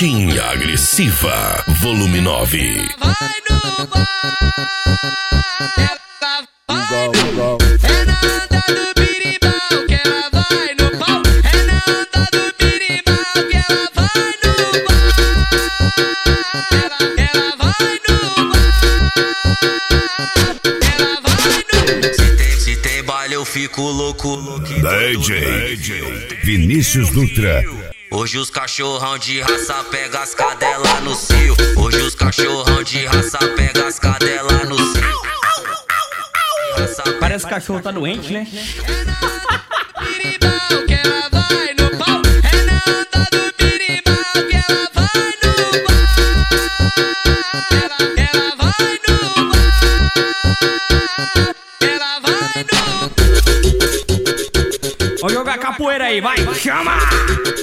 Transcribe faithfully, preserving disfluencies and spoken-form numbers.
Gatinha Agressiva, volume nove. Vai no bar, ela vai. É na onda do birimbau que ela vai no pau. É na onda do birimbau que ela vai no bar. Ela, ela vai no bar. Ela vai no. Se tem, se tem baile eu fico louco. D J Vinícius Dutra. Hoje os cachorrão de raça pega as cadela no cio. Hoje os cachorrão de raça pega as cadela no cio. Parece que o cachorro tá doente, né? Birimbau que ela vai no pau. É na onda do birimbau que ela vai no bar. Ela, ela vai no bar. Ela vai no. Vamos jogar capoeira aí, vai! Chama!